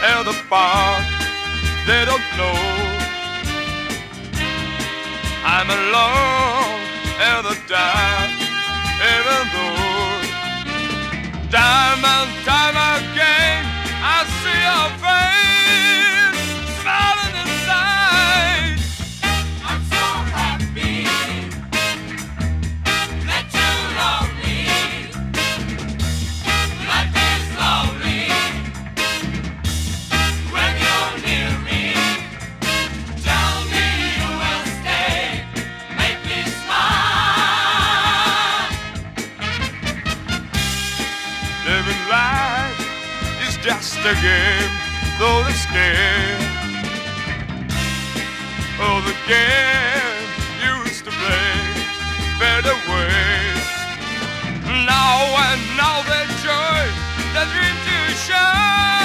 in the park. They don't know I'm alone in the dark, even though time and time again I see your face smiling inside. I'm so happy that you love me. Life is lovely when you're near me. Tell me you will stay, make me smile. Living life is just a game, though the scare of the game used to play fade away. Now and now the joy that dreams you shine.